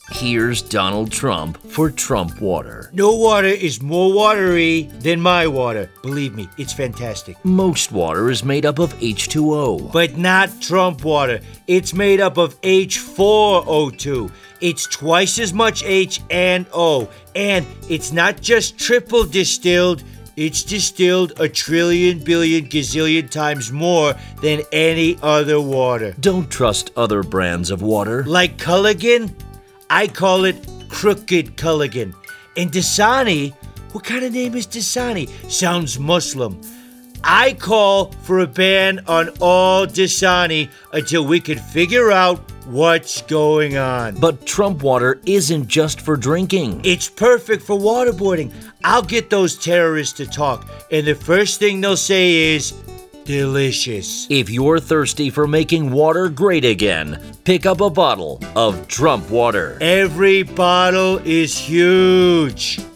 Here's Donald Trump for Trump Water. No water is more watery than my water. Believe me, it's fantastic. Most water is made up of H2O. But not Trump water. It's made up of H4O2. It's twice as much H and O. And it's not just triple distilled. It's distilled 1 trillion billion gazillion times more than any other water. Don't trust other brands of water. Like Culligan, I call it Crooked Culligan. And Dasani, what kind of name is Dasani? Sounds Muslim. I call for a ban on all Dasani until we can figure out what's going on. But Trump Water isn't just for drinking. It's perfect for waterboarding. I'll get those terrorists to talk, and the first thing they'll say is, delicious. If you're thirsty for making water great again, pick up a bottle of Trump Water. Every bottle is huge.